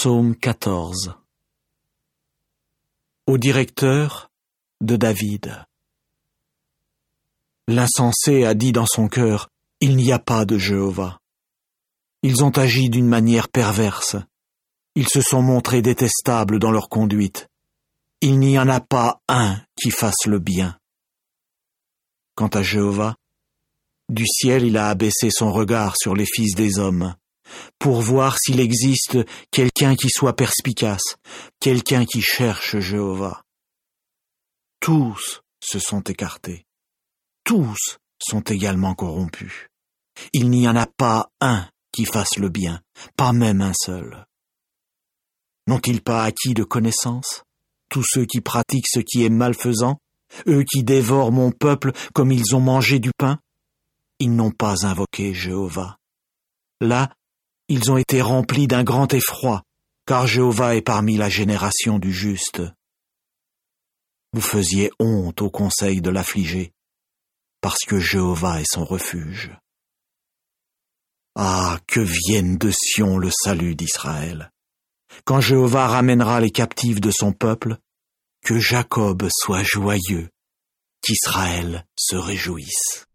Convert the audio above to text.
Psaume 14. Au directeur de David. L'insensé a dit dans son cœur, « Il n'y a pas de Jéhovah ». Ils ont agi d'une manière perverse. Ils se sont montrés détestables dans leur conduite. Il n'y en a pas un qui fasse le bien. Quant à Jéhovah, du ciel il a abaissé son regard sur les fils des hommes, pour voir s'il existe quelqu'un qui soit perspicace, quelqu'un qui cherche Jéhovah. Tous se sont écartés. Tous sont également corrompus. Il n'y en a pas un qui fasse le bien, pas même un seul. N'ont-ils pas acquis de connaissance, tous ceux qui pratiquent ce qui est malfaisant, eux qui dévorent mon peuple comme ils ont mangé du pain? Ils n'ont pas invoqué Jéhovah. Là, ils ont été remplis d'un grand effroi, car Jéhovah est parmi la génération du juste. Vous faisiez honte au conseil de l'affligé, parce que Jéhovah est son refuge. Ah, que vienne de Sion le salut d'Israël. Quand Jéhovah ramènera les captifs de son peuple, que Jacob soit joyeux, qu'Israël se réjouisse.